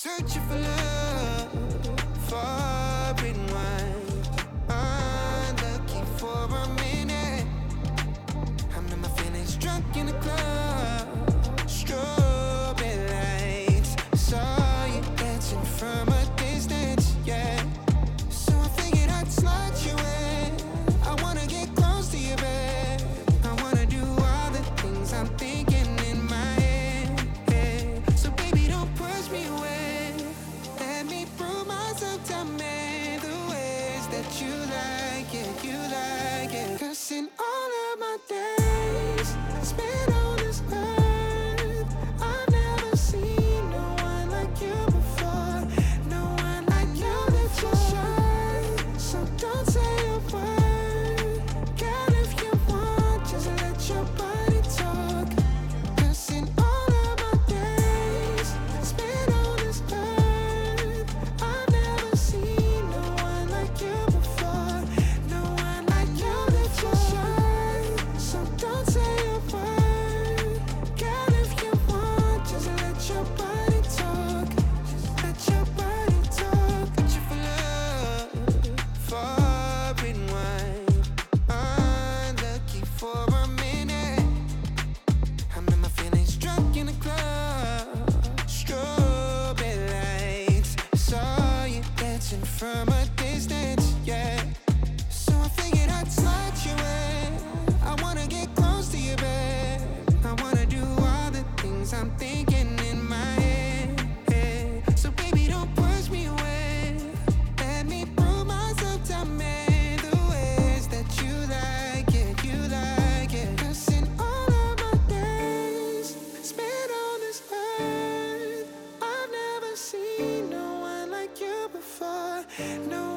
Searching for love, far and wide. Unlucky for a minute. I'm in my feelings, drunk in the club. Strawberry lights. Saw you dancing from a distance, yeah. So I figured I'd slide you in. I wanna get close to you, babe. I wanna do all the things I'm thinking in my head, yeah. So baby, don't push me away. Let me prove myself, tell me the ways that you like it, you like it. 'Cause in all of my days spent on this earth, I've never seen no one like you before. No one like you that you shine. So don't say a word, girl, if you want, just let your body talk. 'Cause in all of my days spent on this earth, I've never seen no one like you before. No one like you that you shine. So don't say a word, girl, if you want, just let your body talk. Let your body talk. Searching for love, far and wide. Unlucky for a minute. I'm in my feelings, drunk in the club. Strawberry lights. Saw you dancing from a distance, yeah. So I figured I'd slide you in. I wanna get close to you, babe. I wanna do all the things I'm thinking in my head, yeah. So baby, don't push me away. Let me prove myself, tell me the ways that you like it, you like it. 'Cause in all of my days spent on this earth, I've never seen no one like you before. No